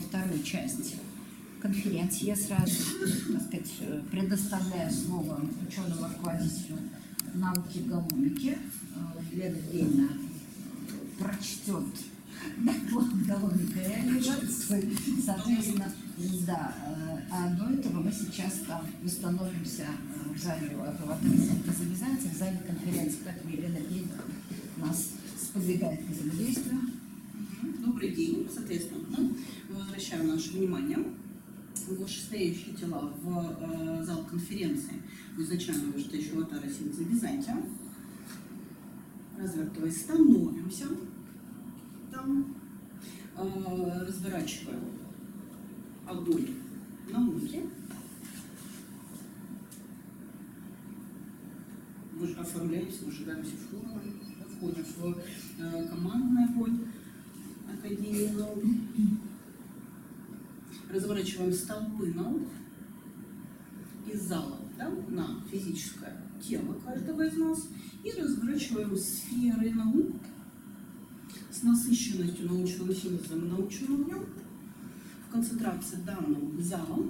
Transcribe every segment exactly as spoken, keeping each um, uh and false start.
второй части конференции. Я сразу, так сказать, предоставляю слово ученому руководителю науки галомики. Лена Евгеньевна прочтет доклад галомика реализации. Соответственно, да, а до этого мы сейчас там установимся в зале завязаться, в зале конференции, как Елена Евгеньевна нас сподвигает к взаимодействию. Добрый день. Соответственно, мы возвращаем наше внимание в вышестоящие тела в э, зал конференции в изначально вышестоящего аватара синтеза Византия. Развертываясь, становимся там, э, разворачиваем огонь науки, оформляемся, выжигаемся в форму, входим в э, командный огонь Академии наук, разворачиваем столпы наук из зала, да, на физическое тело каждого из нас и разворачиваем сферы наук с насыщенностью научным синтезом и научным огнем в концентрации данным залом.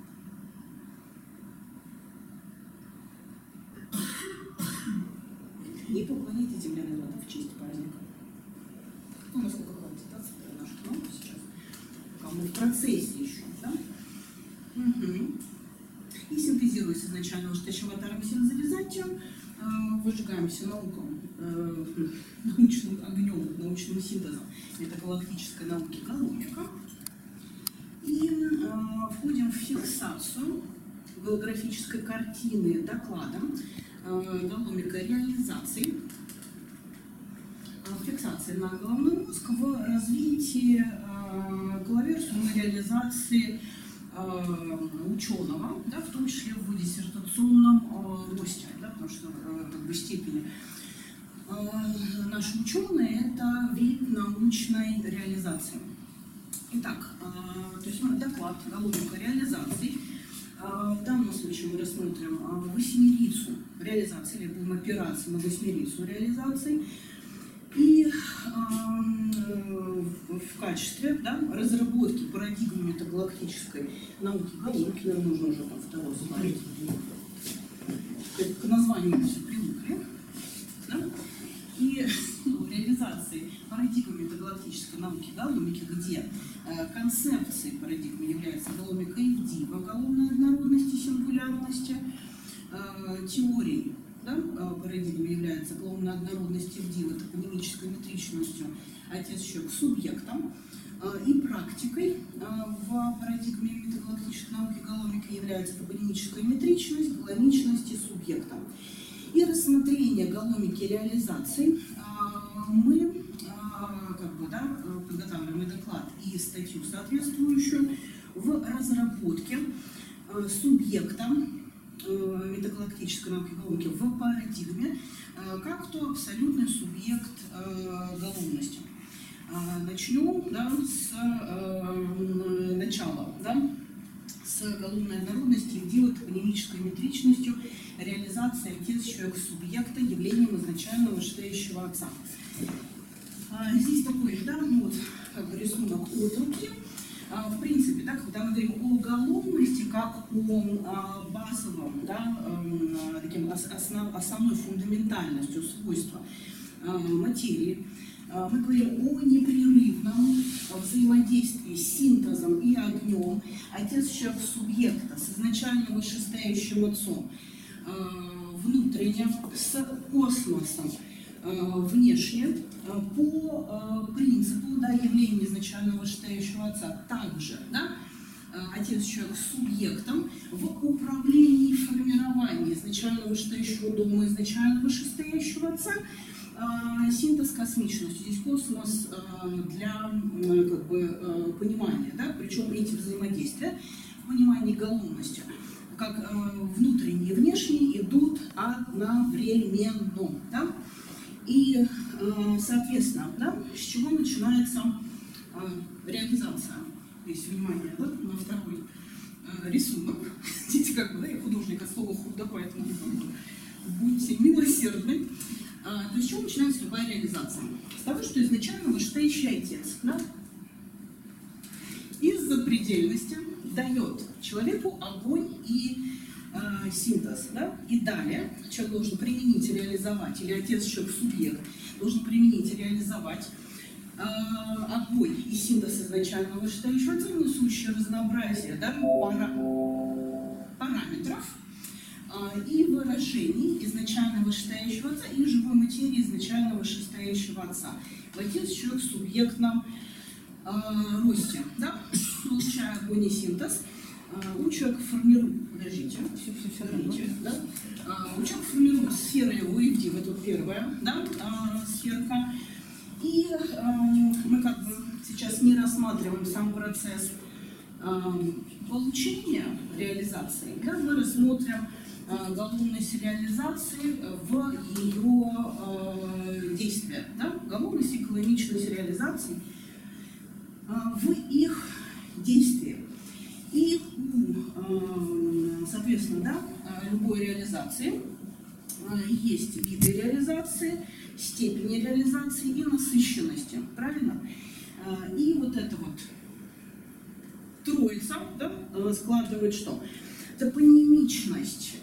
И поклоните земля народа в честь праздника. Ну, насколько хватит, да, нашу науку сейчас. Пока мы в процессе еще, да? Угу. И синтезируясь изначально вышестоящим аватаром синтеза Византия, выжигаемся науком, э, научным огнем, научным синтезом метагалактической науки галомика. И э, входим в фиксацию голографической картины доклада галомика реализации, фиксации на головной мозг в развитии головерсумной реализации ученого, да, в том числе в диссертационном росте, да, потому что как бы, степени наши ученые – это вид научной реализации. Итак, то есть доклад галомика реализации. В данном случае мы рассмотрим восьмерицу реализации, или будем опираться на восьмерицу реализации. И в качестве, да, разработки парадигмы метагалактической науки галомики, нам нужно уже там второй слайд, к названию мы все привыкли, да? И ну, реализации парадигмы метагалактической науки галомики, где э, концепцией парадигмы является галомика Евдива, галомной однородности, сингулярности, э, теорией, да, парадигмы является галомной однородности Евдива, топонимической метричностью, отец человек субъектом, э, и практикой э, в парадигме метагалактической науки галомика является топонимическая метричность, галомичность и субъектом. И рассмотрение галомики реализации мы как бы, да, подготавливаем и доклад, и статью соответствующую в разработке субъекта метагалактической науки галомики в парадигме как то абсолютный субъект галомности. Начнем, да, с э, начала, да, с галомной однородности, Евдива, топонимической метричностью, реализацией отец человек субъекта явлением изначального вышестоящего отца. А, здесь такой, да, вот, как бы рисунок от руки. А, в принципе, да, когда мы говорим о галомности, как о а, базовом, да, а, таким основ, основной фундаментальностью свойства а, материи, мы говорим о непрерывном взаимодействии с синтезом и огнем, отец человек субъекта с изначально вышестоящим отцом, внутренне, с космосом, внешне, по принципу, да, явления изначально вышестоящего отца, также, да, отец человек субъектом в управлении и формировании изначально вышестоящего дома, изначально вышестоящего отца, синтез космичности. Здесь космос для как бы, понимания, да? Причем эти взаимодействия в понимании галомности, как внутренние и внешние, идут одновременно. Да? И, соответственно, да, с чего начинается реализация? Здесь внимание, да, на второй рисунок. Видите, как бы, да, я художник от слова худо, поэтому будьте милосердны. А, то есть с чего начинается любая реализация? С того, что изначально вышестоящий отец, да, из запредельности дает человеку огонь и э, синтез. Да? И далее человек должен применить и реализовать, или отец, человек, субъект, должен применить и реализовать э, огонь и синтез изначального вышестоящего отца, несущее разнообразие, да, пара, параметров э, и выражений изначально вышестоящего отца и живой материи изначально вышестоящего отца. В отец, человек, субъектном э, росте, да, получая огонь и синтез, э, у человека формирует, подождите, все, все, все, подождите, да, э, у человека формирует сфера его и в это вот первая, да, э, сферка, и э, мы как бы сейчас не рассматриваем сам процесс э, получения реализации, да, мы рассмотрим э, головность реализации в ее э, действии, да, головность и колоничность реализации в их действии. И у, соответственно, да, любой реализации есть виды реализации, степени реализации и насыщенности. Правильно? И вот эта вот троица, да, складывает что? Топонимичность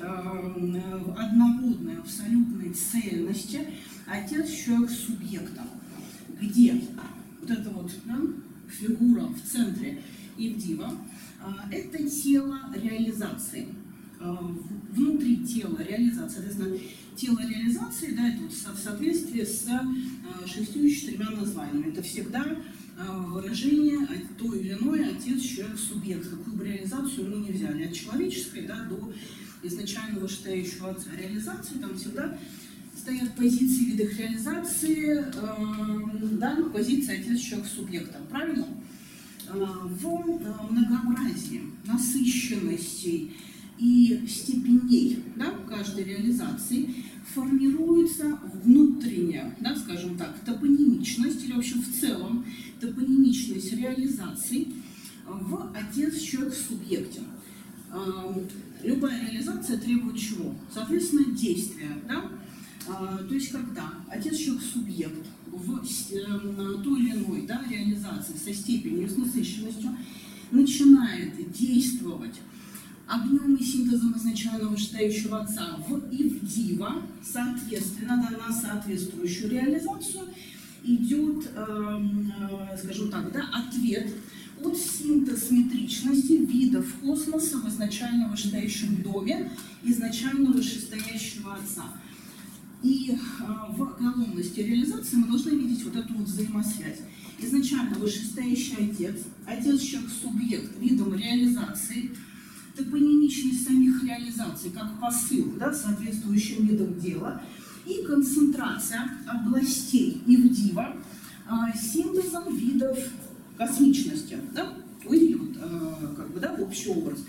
однородной абсолютной цельности отец, человек, субъекта, где вот эта вот, да, фигура в центре Ивдива – это тело реализации. Внутри тела реализации, соответственно, тело реализации, да, это вот в соответствии с шестью четырьмя названиями. Это всегда выражение той или иной отец, человек, субъект. Какую бы реализацию мы не взяли, от человеческой, да, до изначально вышестоящего отца. Реализации там всегда стоят позиции в видах реализации, э, да, позиция отец, человек, субъекта. Правильно? Э, в многообразии насыщенностей и степеней, да, каждой реализации формируется внутренняя, да, скажем так, топонимичность, или вообще в целом топонимичность реализаций в отец, человек, субъекте. Э, любая реализация требует чего? Соответственно, действия, да? То есть, когда отец, человек, субъект в той или иной, да, реализации со степенью, с насыщенностью начинает действовать огнем и синтезом изначально вышестоящего отца в Ивдива, соответственно, да, на соответствующую реализацию идет, э, скажем так, да, ответ от синтез метричности видов космоса в изначально вышестоящем доме изначально вышестоящего отца. И э, в головности реализации мы должны видеть вот эту вот взаимосвязь. Изначально вышестоящий отец, отец, человек, субъект видом реализации, топонимичность самих реализаций как посыл, да, соответствующим видом дела, и концентрация областей Ивдива э, синтезом видов космичности, да, или вот, э, как бы, да, общий образ,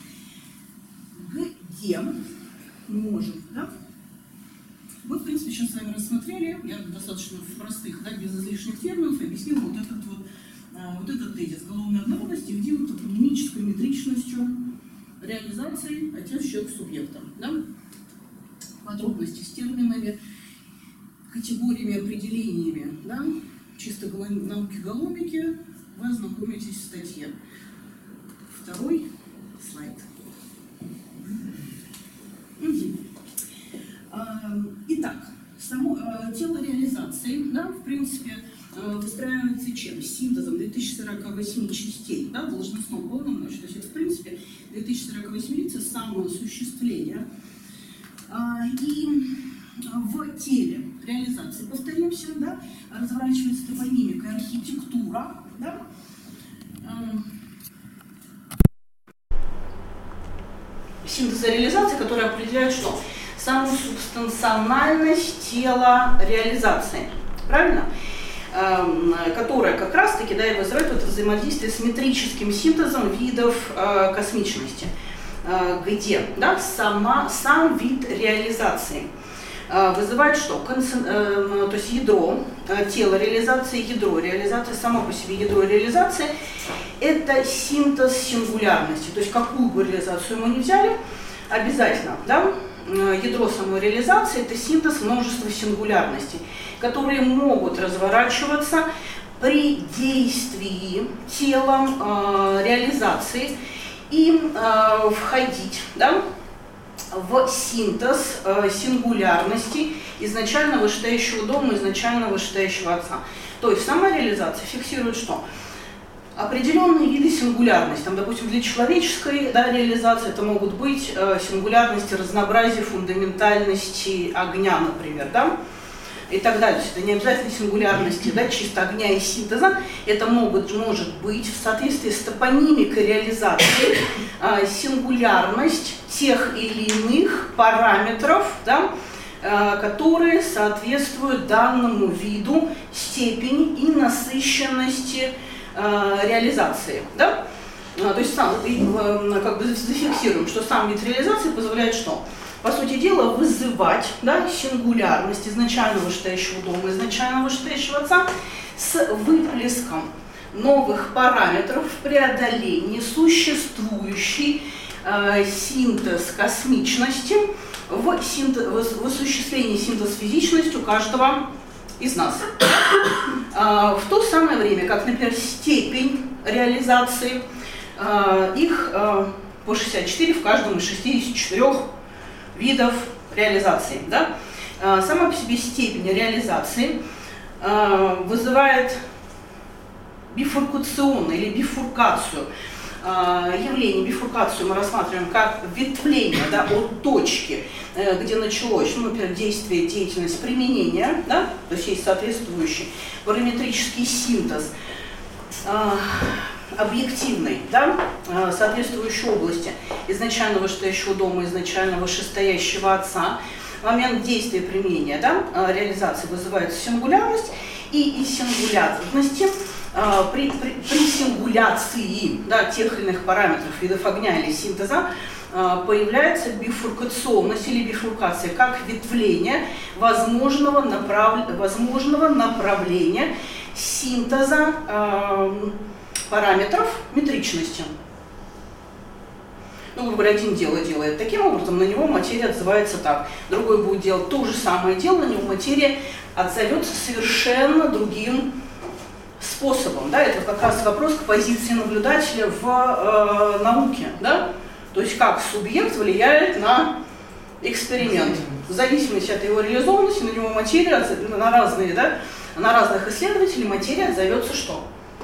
где можем, да, мы, в принципе, сейчас с вами рассмотрели, я достаточно в простых, да, без излишних терминов объяснила вот этот вот, э, вот этот тезис головной однородности, Ивдива топонимической метричностью реализации отец, человек, субъекта, да, подробности с терминами, категориями, определениями, да, чисто науки голомики, вы ознакомитесь в статье. Второй слайд. Угу. Итак, само тело реализации, да, в принципе, выстраивается чем? Синтезом две тысячи сорока восьми частей, да, должностного полномочия. То есть это, в принципе, две тысячи сорока восьмица самоосуществление. И в теле реализации, повторимся, да, разворачивается топонимика, архитектура, да, синтеза реализации, которая определяет что? Саму субстанциональность тела реализации. Правильно? Эм, которая как раз-таки, да, и вызывает это взаимодействие с метрическим синтезом видов э, космичности. Э, где, да, сама, сам вид реализации э, вызывает что? Концен... Э, то есть ядро, э, тело реализации, ядро реализации, само по себе ядро реализации – это синтез сингулярности. То есть какую бы реализацию мы ни взяли, обязательно, да, ядро самой реализации – это синтез множества сингулярностей, которые могут разворачиваться при действии телом э, реализации им э, входить, да, в синтез э, сингулярности изначально вышестоящего дома, изначально вышестоящего отца. То есть самореализация фиксирует что? Определенные виды сингулярности. Там, допустим, для человеческой, да, реализации это могут быть э, сингулярности, разнообразия, фундаментальности огня, например, да, и так далее. Это не обязательно сингулярности, да, чисто огня и синтеза. Это могут, может быть в соответствии с топонимикой реализации э, сингулярность тех или иных параметров, да, э, которые соответствуют данному виду степени и насыщенности э, реализации. Да? То есть сам, э, как бы зафиксируем, что сам вид реализации позволяет что? По сути дела, вызывать, да, сингулярность изначально вышестоящего дома, изначально вышестоящего отца с выплеском новых параметров в преодолении существующей э, синтез космичности в, синтез, в осуществлении синтез физичности у каждого из нас. Э, в то самое время, как, например, степень реализации э, их э, по шестьдесят четыре в каждом из шестидесяти четырёх видов реализации. Да? Сама по себе степень реализации э, вызывает бифуркационную или бифуркацию. Э, явление бифуркацию мы рассматриваем как ветвление, да, от точки, э, где началось, ну, например, действие, деятельность применения, да? То есть есть соответствующий параметрический синтез э, объективной, да, соответствующей области изначально вышестоящего дома, изначально вышестоящего отца. В момент действия применения, да, реализации вызывается сингулярность, и из сингулярности при, при, при сингуляции, да, тех или иных параметров видов огня или синтеза появляется бифуркационность или бифуркация как ветвление возможного, направ... возможного направления синтеза э, параметров метричности. Ну, грубо говоря, один дело делает таким образом, на него материя отзывается так. Другой будет делать то же самое дело, на него материя отзовется совершенно другим способом. Да? Это как раз вопрос к позиции наблюдателя в э, науке. Да? То есть как субъект влияет на эксперимент. В зависимости от его реализованности на него материя, на разные, да, на разных исследователей материя отзовется что?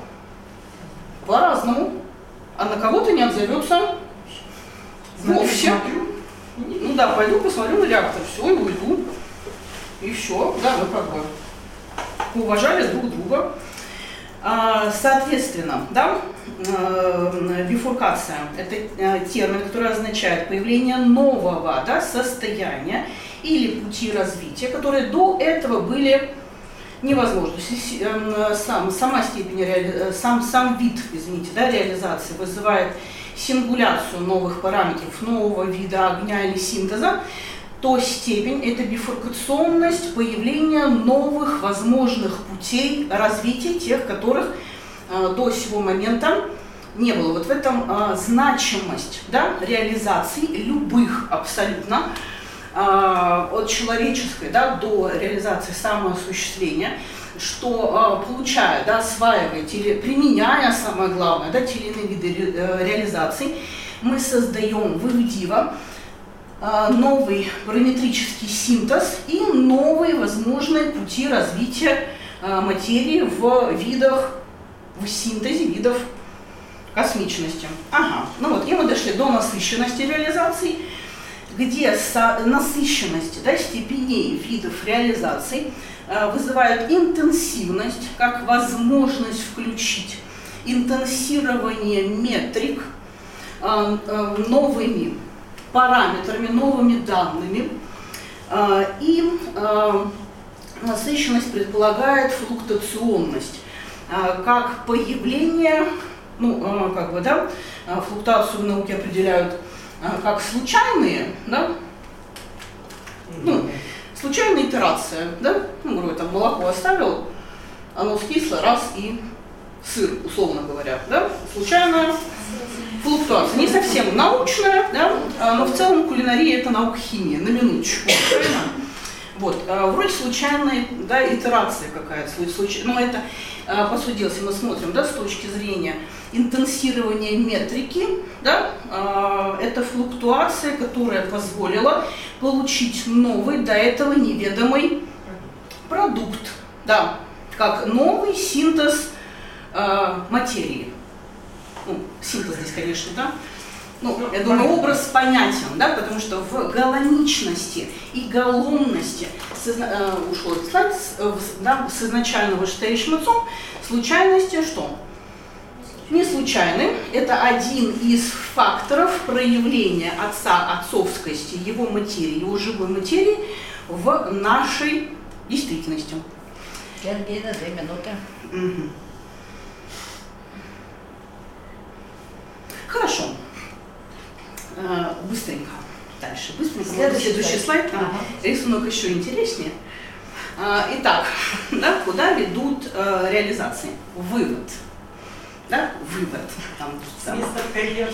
По-разному. А на кого-то не отзовется вовсе. Ну да, пойду посмотрю на реактор, все, и уйду. И все, да, мы как бы уважали друг друга. Соответственно, да, бифуркация – это термин, который означает появление нового, да, состояния или пути развития, которые до этого были невозможны. Сам, сама степень, реали... сам, сам вид, извините, да, реализации вызывает сингуляцию новых параметров, нового вида огня или синтеза, то степень – это бифуркационность появления новых возможных путей развития, тех, которых э, до сего момента не было. Вот в этом э, значимость, да, реализации любых абсолютно, э, от человеческой, да, до реализации самоосуществления, что э, получая, да, осваивая, или применяя, самое главное, да, те или иные виды ре, э, реализации, мы создаем выводиво новый параметрический синтез и новые возможные пути развития материи в видах, в синтезе видов космичности. Ага, ну вот, и мы дошли до насыщенности реализаций, где насыщенность, да, степеней видов реализаций вызывают интенсивность, как возможность включить интенсирование метрик новыми параметрами, новыми данными, и насыщенность предполагает флуктуационность, как появление, ну, как бы, да, флуктуацию в науке определяют как случайные, да, ну, случайная итерация, да, ну, говорю, там молоко оставил, оно скисло, раз, и сыр, условно говоря, да, случайная флуктуация. Не совсем научная, да, но в целом кулинария – это наука химии, на минуточку. Вот, э, вроде случайной, да, итерации какая-то, случай, но это, э, по сути дела, если мы смотрим, да, с точки зрения интенсирования метрики, да, э, это флуктуация, которая позволила получить новый, до этого неведомый продукт, да, как новый синтез э, материи. Ну, синтез здесь, конечно, да. Ну, я думаю, образ понятен, да, потому что в галоничности и галомности, созна... э, ушло этот слайд, да, с изначального вышестоящим отцом, случайности что? Не случайны. Это один из факторов проявления отца, отцовскости, его материи, его живой материи в нашей действительности. Георгина, две минуты. Угу. Хорошо. Быстренько. Дальше. Быстренько. Следующий, Следующий слайд. Ага. Рисунок еще интереснее. Итак, да, куда ведут э, реализации? Вывод. Да? Вывод. Там, там. Место в карьер.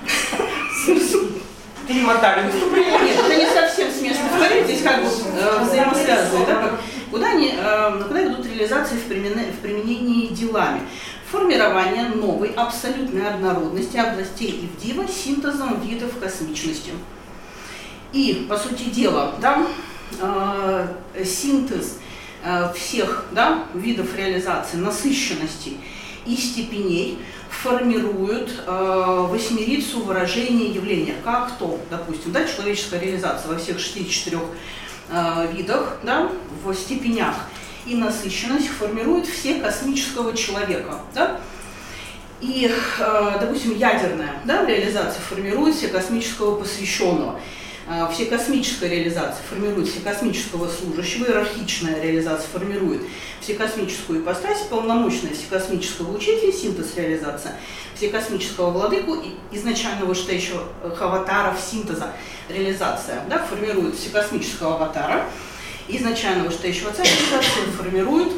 Перемотали выступление. Нет, это не совсем с места в карьер, здесь как бы э, взаимосвязано. Да? Куда, они, э, куда ведут реализации в применении, в применении делами? Формирование новой абсолютной однородности областей Ивдива синтезом видов космичности. И, по сути дела, да, э, синтез э, всех, да, видов реализации, насыщенностей и степеней формируют э, восьмерицу выражения явления, как то, допустим, да, человеческая реализация во всех шестидесяти четырёх э, видах, да, в степенях и насыщенность формирует все космического человека, да? И, э, допустим, ядерная, да, реализация формирует все космического посвященного, э, все космическая реализация формирует все космического служащего, иерархичная реализация формирует все космическую ипостась, полномочная все космического учителя, синтез реализация, все космического владыку и изначально вышестоящего аватара синтеза реализация, да, формирует все космического аватара. Изначально вышестоящего отца реализацию формирует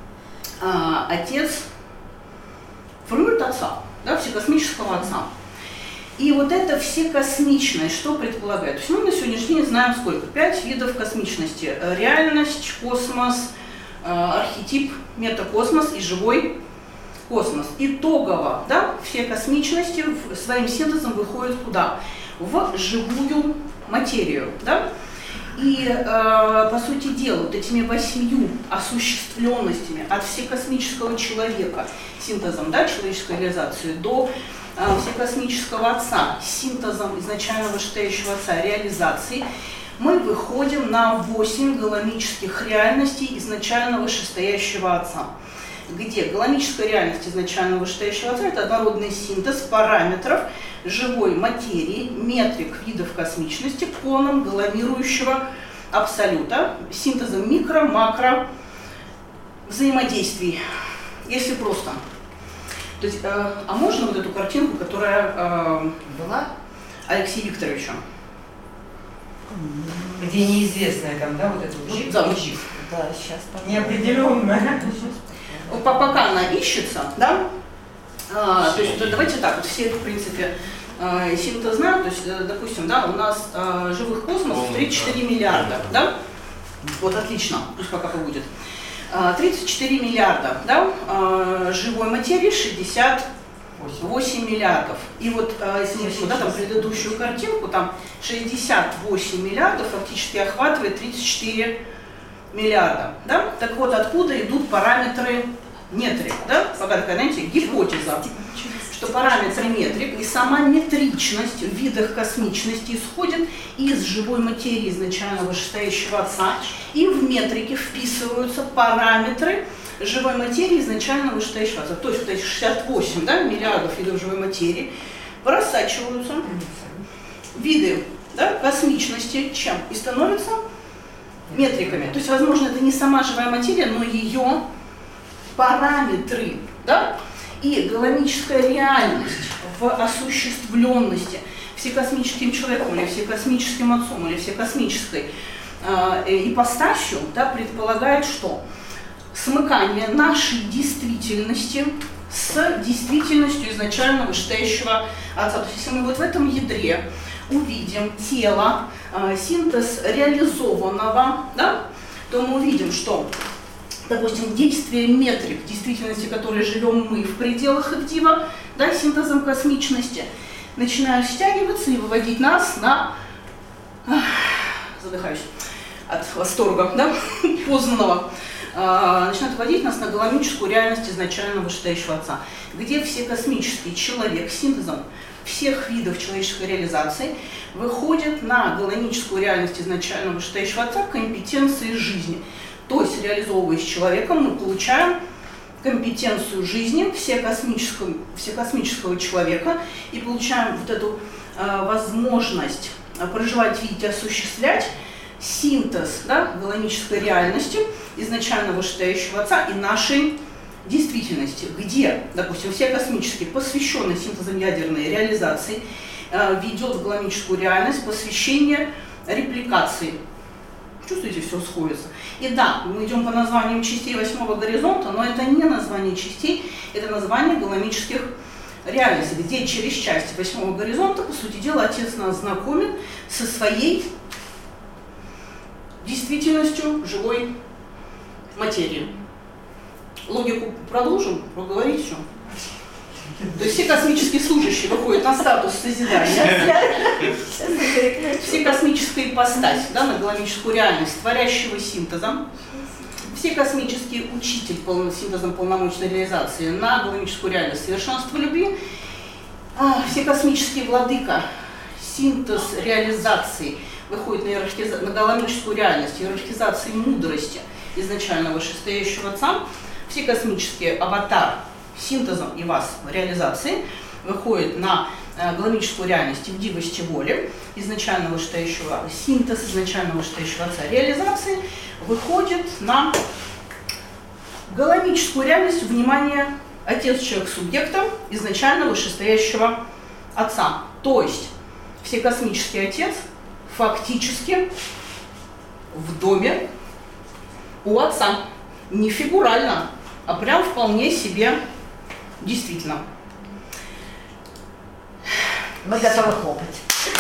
а, отец, формирует отца, да, всекосмического отца. И вот это всекосмичное, что предполагает? То есть мы на сегодняшний день знаем сколько? Пять видов космичности. Реальность, космос, архетип, метакосмос и живой космос. Итогово, да, все космичности своим синтезом выходят куда? В живую материю, да? И, э, по сути дела, вот этими восьмью осуществленностями от всекосмического человека, синтезом, да, человеческой реализации, до э, всекосмического отца, синтезом изначально вышестоящего отца, реализации, мы выходим на восемь галомических реальностей изначально вышестоящего отца. Где галомическая реальность изначально вышестоящего отца – это однородный синтез параметров живой материи, метрик видов космичности, коном галомирующего абсолюта, синтезом микро, макро взаимодействий, если просто. То есть, э, а можно вот эту картинку, которая э, была Алексея Викторовича? Где неизвестная там, да, вот это Вот, да, вот. Да, сейчас неопределенная. Пока она ищется, да, а, то есть давайте так, вот все, в принципе, а, синтез знаем, то есть, допустим, да, у нас а, живых космосов тридцать четыре миллиарда, да, вот отлично, пусть пока побудет, а, тридцать четыре миллиарда, да, а, живой материи шестьдесят восемь миллиардов, и вот а, если мы сюда, там, предыдущую картинку, там шестьдесят восемь миллиардов фактически охватывает тридцать четыре миллиарда, да? Так вот, откуда идут параметры метрик, да? Пока такая, знаете, гипотеза, что параметры метрик и сама метричность в видах космичности исходит из живой материи изначально вышестоящего отца, и в метрике вписываются параметры живой материи изначально вышестоящего отца. То есть вот эти шестьдесят восемь, да, миллиардов видов живой материи просачиваются виды, да, космичности чем? И становятся метриками. То есть, возможно, это не сама живая материя, но ее параметры, да? И галомическая реальность в осуществленности всекосмическим человеком, или всекосмическим отцом, или всекосмической э, ипостасью, да, предполагает что? Смыкание нашей действительности с действительностью изначально вышестоящего отца. То есть, если мы вот в этом ядре увидим тело, э, синтез реализованного, да, то мы увидим, что, допустим, действие метрик действительности, которой живем мы в пределах Ивдива, да, синтезом космичности, начинают стягиваться и выводить нас на, задыхаюсь от восторга, да, познанного, э, начинают вводить нас на голомическую реальность изначально вышестоящего Отца, где все космические человек синтезом всех видов человеческой реализации выходят на голомическую реальность изначально вышестоящего Отца компетенции жизни. То есть, реализовываясь человеком, мы получаем компетенцию жизни всекосмического, всекосмического человека и получаем вот эту э, возможность проживать, видеть, осуществлять синтез, да, голомической реальности изначально вышестоящего Отца и нашей действительности, где, допустим, все космические, посвященные синтезом ядерной реализации, э, ведет в голомическую реальность посвящение репликации. Чувствуете, все сходится. И да, мы идем по названиям частей восьмого горизонта, но это не название частей, это название голомических реальностей, где через части восьмого горизонта, по сути дела, Отец нас знакомит со своей действительностью живой материи. Логику продолжим, проговорить еще. То есть все космические служащие выходят на статус созидания, все космические ипостась, да, на голомическую реальность, творящего синтезом, все космические учитель полным синтезом полномочной реализации на голомическую реальность совершенства любви, все космические владыка, синтез реализации выходит на, иерархиза... на голомическую реальность, иерархизации мудрости изначально вышестоящего Отца, все космические аватар синтезом и вас реализации выходит на э, голомическую реальность в дивости воли изначально вышестоящего, синтез изначально вышестоящего Отца реализации выходит на голомическую реальность внимания Отец человек субъекта изначально вышестоящего Отца. То есть все космический Отец фактически в доме у Отца, не фигурально, а прям вполне себе действительно. Мы готовы хлопать.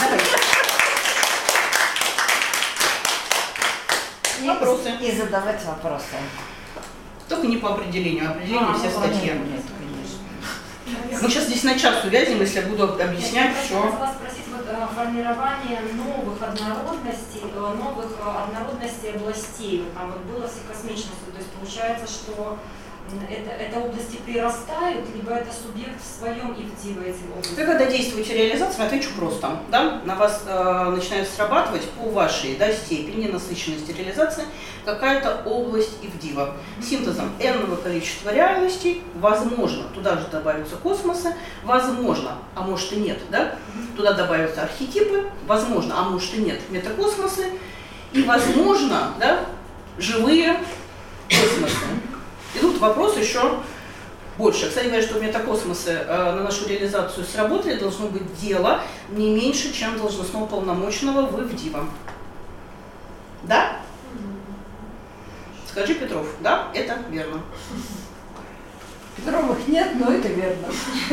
И, Вопросы? и задавать вопросы. Только не по определению, определение А, все ну, статьи. нет, нет, конечно. Мы сейчас здесь на час увязнем, если я буду объяснять Я все. хотела вас спросить, вот, э, формирование новых однородностей, э, новых э, однородностей областей. Вот там вот было всекосмичностью, то есть получается, что это, это области прирастают, либо это субъект в своем Ивдива эти области? Вы когда действуете реализацию, отвечу просто, да, на вас э, начинает срабатывать по вашей, да, степени насыщенности реализации какая-то область Ивдива. Синтезом n-ного количества реальностей, возможно, туда же добавятся космосы, возможно, а может и нет, да, туда добавятся архетипы, возможно, а может и нет, метакосмосы, и возможно, да, живые космосы. И тут вопрос еще больше. Кстати говоря, что метакосмосы э, на нашу реализацию сработали, должно быть дело не меньше, чем должностного полномочного в Ивдива. Да? Скажи, Петров, да, это верно. Петровых нет, но это верно.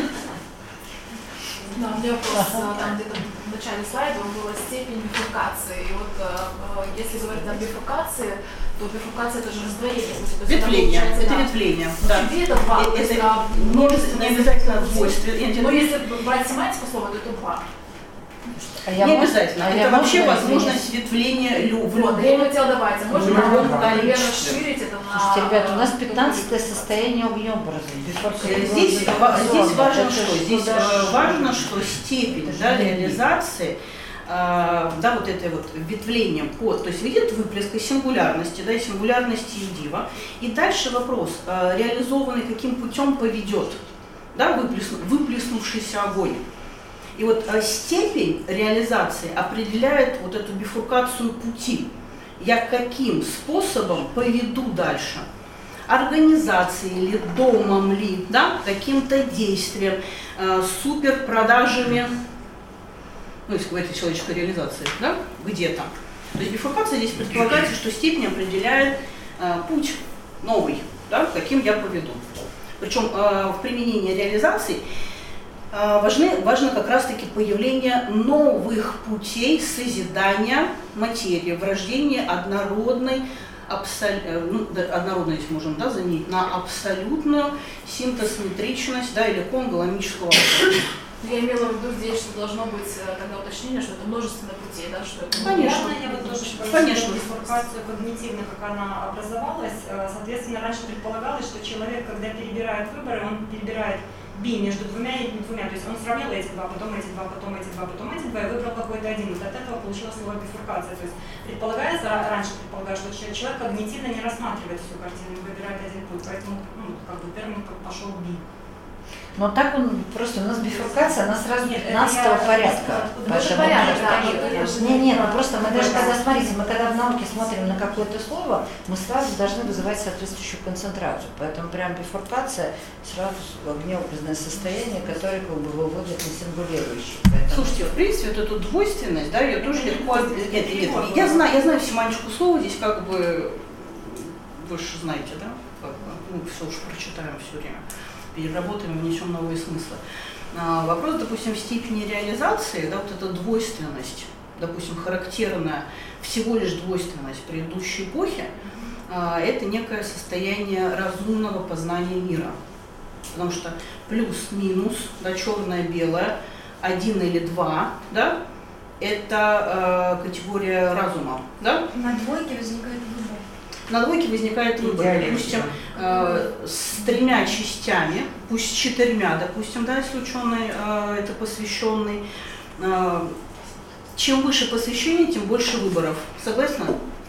Да, у меня вопрос, там где-то в начале слайда была степень бифуркации. И вот э, если говорить о бифуркации, то бифуркация это же раздвоение. Ветвление, это да. ветвление. Но Да. тебе это два. Это, то есть, это а, не, множественное не обязательно сочетание. двойство. Но если брать семантику слова, то это два. А я Не мож- обязательно. а Это я вообще можно возможность ветвления лю- в Вот, я любом. хотела добавить, а можно, В любом например, количестве. расширить это на... Слушайте, ребят, у нас пятнадцатое состояние огнеобраза. Э, Здесь, ва- здесь важно что? Здесь э, важно, что степень, да, реализации, э, да, вот это вот ветвлением под, то есть видит выплеск сингулярности, да, и сингулярности Ивдива. И дальше вопрос, э, реализованный каким путем поведет, да, выплесну, выплеснувшийся огонь. И вот э, степень реализации определяет вот эту бифуркацию пути. Я каким способом поведу дальше? Организацией ли, домом ли, да, каким-то действием, э, суперпродажами, ну, если говорить о человеческой реализации, да, где-то. То есть бифуркация здесь предполагается, что степень определяет э, путь новый, да, каким я поведу. Причем э, в применении реализации э, важны, важно как раз-таки появление новых путей созидания материи, врождения однородной, абсол- э, ну, да, однородность можем, да, заменить на абсолютную синтосметричность, да, или конголомического образа. Я имела в виду здесь, что должно быть тогда уточнение, что это множественные пути, да, что это... Конечно. Я вот тоже Конечно. бифуркацию когнитивно, как она образовалась. Соответственно, раньше предполагалось, что человек, когда перебирает выборы, он перебирает би между двумя и двумя. То есть он сравнил эти два, потом эти два, потом эти два, потом эти два, и выбрал какой-то один. Вот от этого получилось слово бифуркация. То есть предполагается, раньше предполагалось, что человек когнитивно не рассматривает всю картину, выбирает один путь. Поэтому, ну, как бы термин пошел би. Но так он просто, у нас бифуркация, она сразу Нет, это пятнадцатого я- порядка. это Поэтому порядок, мы- да, Нет, конечно. нет, нет, ну просто мы даже когда, смотрите, мы когда в науке смотрим на какое-то слово, мы сразу должны вызывать соответствующую концентрацию. Поэтому прям бифуркация сразу огнеобразное состояние, которое как бы выводит на сингулирующий. Поэтому... Слушайте, в принципе, вот эту двойственность, да, ее тоже легко... Нет, нет, я знаю, я знаю семантику слова, здесь как бы, вы же знаете, да, как бы, мы все уж прочитаем все время, переработаем, внесем новые смыслы. А, вопрос, допустим, в степени реализации, да, вот эта двойственность, допустим, характерная всего лишь двойственность предыдущей эпохи, а, это некое состояние разумного познания мира. Потому что плюс-минус, да, черное-белое, один или два, да, это э, категория разума. Да? На двойке возникает выбор. На двойке возникает выбор, допустим, э, с тремя частями, пусть с четырьмя, допустим, да, если ученый э, это посвященный. Э, чем выше посвящение, тем больше выборов. Согласна?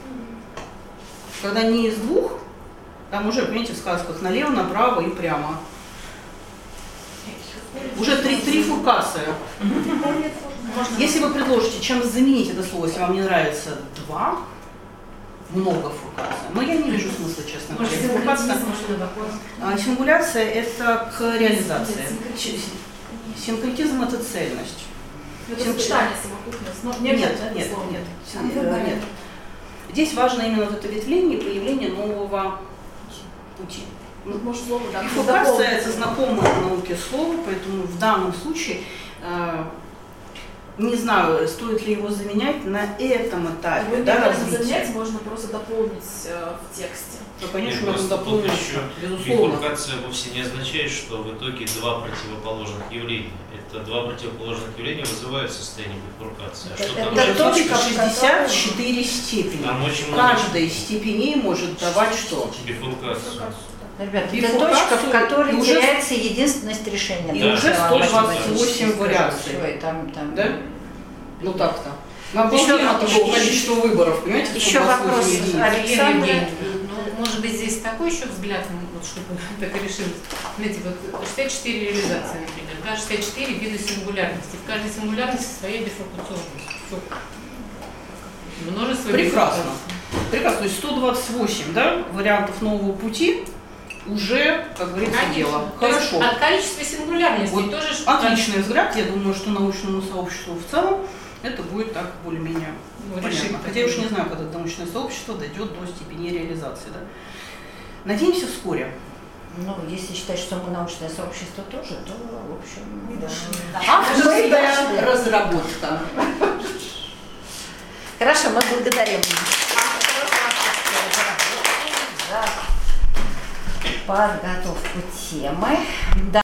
Когда не из двух, там уже, понимаете, в сказках налево, направо и прямо. Уже три, три фуркации. Если вы предложите, чем заменить это слово, если вам не нравится два, много фуркаций. Но я не вижу смысла, честно говоря. Фуркация, а, сингуляция – это к реализации. Синкретизм – это цельность. Это сочетание совокупность. Но Нет, нет, нет, это нет, слово. нет, Син- нет. Здесь важно именно вот это ветвление и появление нового пути. Ну, может, слово, да. Фуркация – это знакомое в науке слово, поэтому в данном случае э, не знаю, стоит ли его заменять на этом этапе, Его да, не развития. заменять, можно просто дополнить э, в тексте. Ну, конечно, Нет, можно просто тут дополнить, еще безусловно. бифуркация вовсе не означает, что в итоге два противоположных явления. Это два противоположных явления вызывают состояние бифуркации. А что там это еще? точка, шестьдесят четыре степени. Там очень много Каждая из степеней может давать что? бифуркацию. Ребята, это Бифуркацию точка, в которой и уже- теряется единственность решения. И Да. уже сто двадцать восемь Математически вариаций. всё, и там, там. Да? Ну так-то. Нам Еще- еще от такого количества выборов, понимаете? Еще сто двадцать восемь вопрос, единиц. Александра. Евгений, ну, может быть, здесь такой еще взгляд, ну, вот, чтобы так и решилось. Знаете, вот шестьдесят четыре реализации, например, да, шестьдесят четыре вида сингулярности. В каждой сингулярности своя бифуркационность. Всё. Множество Прекрасно. бифуркаций. Прекрасно. То есть сто двадцать восемь, да, вариантов нового пути уже, как говорится, Конечно. дело. То есть Хорошо. от количества сингулярностей Вот тоже... ж- отличный взгляд. Я думаю, что научному сообществу в целом это будет так более-менее Ну, понятно. решить Хотя я уж такое. не знаю, когда научное сообщество дойдет до степени реализации. Да? Надеемся, вскоре. Ну, если считать, что мы научное сообщество тоже, то, в общем, да. Авторская разработка. Хорошо, мы благодарим за подготовку темы. Да.